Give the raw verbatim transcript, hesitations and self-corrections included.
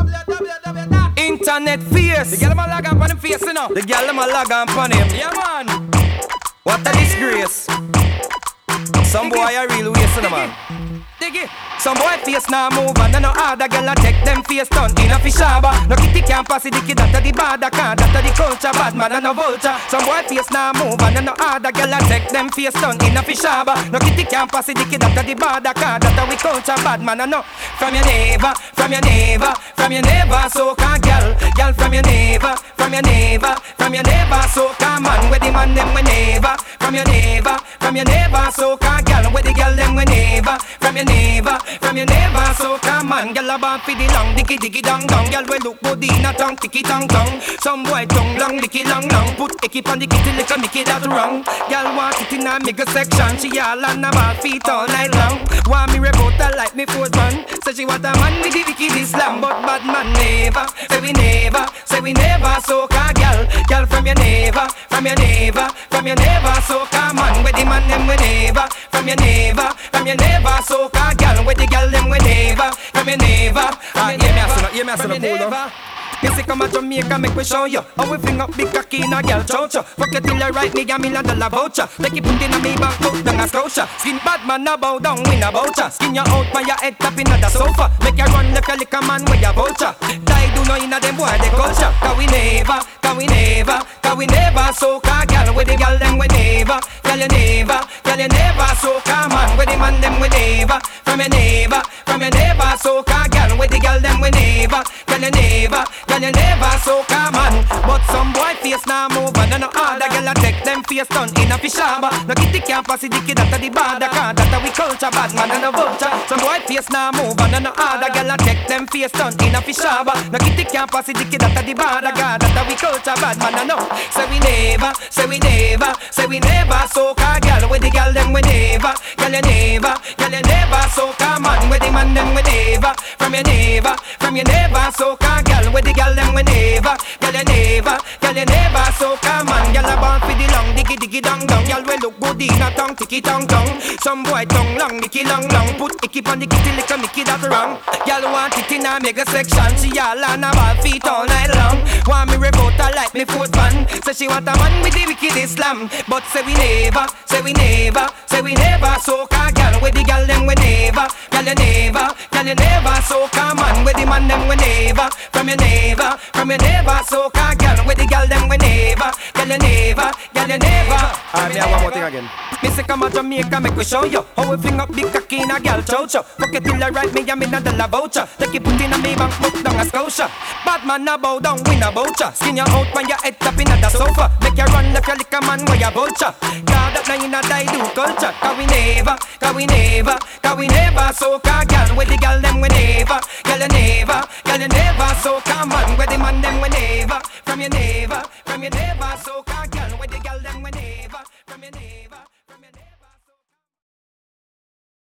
Internet face. The girl them a log on on him face, you know. The girl them a log on pon him. Yeah, man. What a disgrace. Some boy a real waste of the man. Dig it. Some boy face now move and no other girl a take them face done in a fish harbor. No kitty can't pass it, the kid that a the bad can that a the culture bad man and no vulture. Some boy face now move and no other girl a take them face done in a fish harbor. No kitty can't pass it, the kid that a the bad can that a we culture bad man and no. From your neighbor, from your neighbor, from your neighbor, so can girl, girl from your neighbor, from your neighbor, from your neighbor, so can man with the man them we neighbor, from your neighbor, from your neighbor, so can girl with the girl them we neighbor, from your neighbor, from your neighbor, so can man, girl a bad for the long, dicky dicky dong dong, girl we look good in a tongue, ticky tong tong, some boy tongue long, dicky long long, put icky on the kitty lick and Mickey that wrong, girl want it in a mega section, she all on a bad feet all night long, want me remote her like me fourth man, so she want a man with the wicked Islam, but bad man never, say we never, say we never, so can girl, girl from your neighbor, from your neighbor, from your neighbor, so can man with the man them we neighbor, from your neighbor, from your neighbor, so can girl with the girl them we neighbor, from your neighbor, from your neighbor, Yeah, me a from son your of neighbor. Me say come a Jamaica, make we show you how we fling up big cocky in a girl chocha. Fuck you till you write me a million dollar voucher. Take it put in a me bank, put down a scotia. Skin bad man a bow down, win a voucher. Skin you out by your head top in the sofa. Make you run like a liquor man with your voucher. Die do no in a them boy the culture. Cause we never, cause we never, cause we never so car girl with the girl them we never. Girl you never, girl you never so car man with the man them we never. From your neighbor, from your neighbor so car girl with the girl them we never. Girl you never. Girl you never so calm man. But some boy face now move and no other girl a take them face done in a fish harbor. No kitty can't pass it, the kid that a the bad can that a we culture bad man and a vulture. Some boy face now move and no other girl a take them face done in a fish harbor. No kitty can't pass it, the kid that a the bad can that a we culture bad man and no. Say we never, say we never, say we never so calm girl with the girl them we never. Girl you never, girl you never so calm man with the man them we never. From your neighbor, from your neighbor so calm girl with the girl them we never, girl you never, girl you never so come on, girl a born for the long, diggy diggy dong dong, girl we look good in a tongue, ticky tong tong, some boy tongue long, Mickey long long, put icky on the kitty lick a Mickey that wrong, girl want it in a mega section, she all on a ball feet all night long, want me revolt her like me fourth man, so she want a man with the wicked Islam, but say we never, say we never, say we never so come girl with the girl them we never, girl you never, girl you never so come on with the man them we never, from your neighbor, from your neighbor, so can girl with the girl them we never, girl you never, girl you never. Alright, me have one more thing again. Me say come a Jamaica, make we show you how we fling up big cocky in a girl chocha. Fuck it till you write me a million dollar voucher. Take it put in a me bank, put down a scotia. Bad man a bow down, win a voucher. Skin you out when your head top in the sofa. Make you run like a liquor man with your vulture. God up now in a die do culture. Cause we never, cause we never, cause we never so can girl with the girl them we never, girl you never, girl you never so come on with the man them we never, from your neighbor, from your neighbor so can girl with the girl them we never, from your neighbor, from your neighbor.